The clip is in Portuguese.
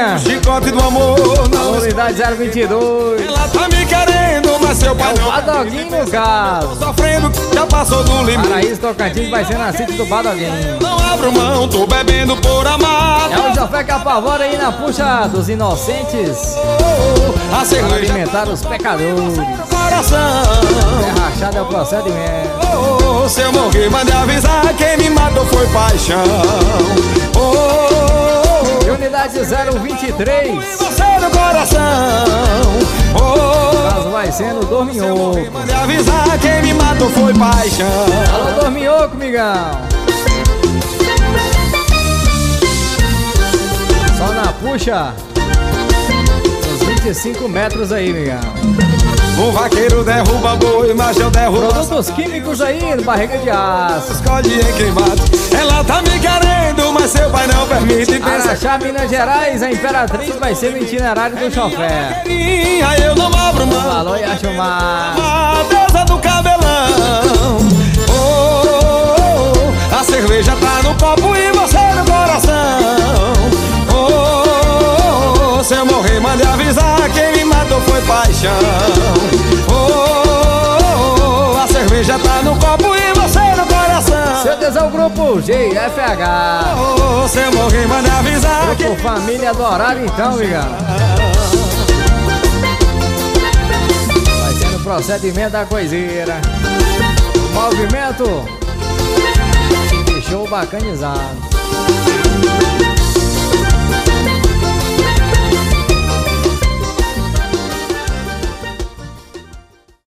Catinga. Chicote do amor. Unidade 022. Ela tá me querendo, mas seu pai não. Badoguinho no caso. Sofrendo, já passou do limite. Paraíso Tocantins vai ser na sítio do Badoguinho. Não abro mão, tô bebendo por amar. É o Jofé que apavora aí na puxa dos inocentes. A Para cerveja alimentar os pecadores. coração. É rachado é o procedimento. Se eu morrer, mande avisar. Quem me matou foi paixão. E unidade 023. Você no coração. Caso vai sendo dorminhoco. Mande avisar. Quem me matou foi paixão. Alô, dorminhoco, migão. Só na puxa. Uns 25 metros aí, migão. Um vaqueiro derruba boi, mas eu derrubo. Produtos químicos aí no Barriga de Aço. Escolhe em queimado. Ela tá me querendo, mas seu pai não permite. Pensa Araxá, Minas Gerais, a Imperatriz vai ser no itinerário do chofé. que eu não abro mão. Alô, Yachumar. A deusa do cabelão. A cerveja tá no copo e você no coração. Se eu morrer, mande avisar. Quem me matou foi paixão. A cerveja tá no copo e você no coração. CDs é o grupo GFH. Se eu morrer, mande avisar. Grupo Família do Horário, então, migão. Vai ser no procedimento da coiseira. Movimento te deixou bacanizado.